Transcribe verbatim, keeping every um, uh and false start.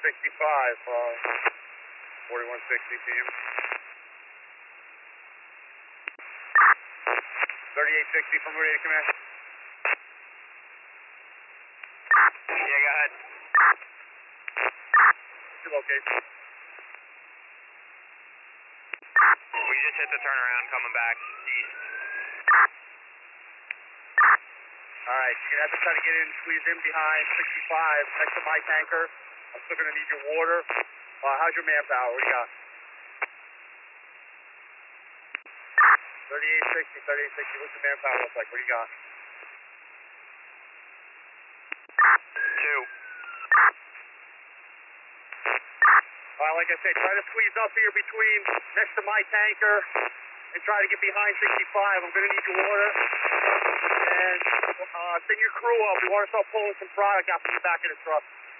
sixty-five, uh, forty-one sixty team. thirty-eight sixty from radio command. Yeah, go ahead. Two locations. We just hit the turnaround coming back east. Alright, you're gonna have to try to get in, squeeze in behind sixty-five, next to my tanker. I'm still gonna need your water. Uh, how's your manpower? What do you got? thirty-eight sixty, thirty-eight sixty, what's your manpower look like? What do you got? Two. Alright, like I said, try to squeeze up here between, next to my tanker, and try to get behind sixty-five. I'm gonna need your water. And uh, send your crew up. We want to start pulling some product out from the back of the truck.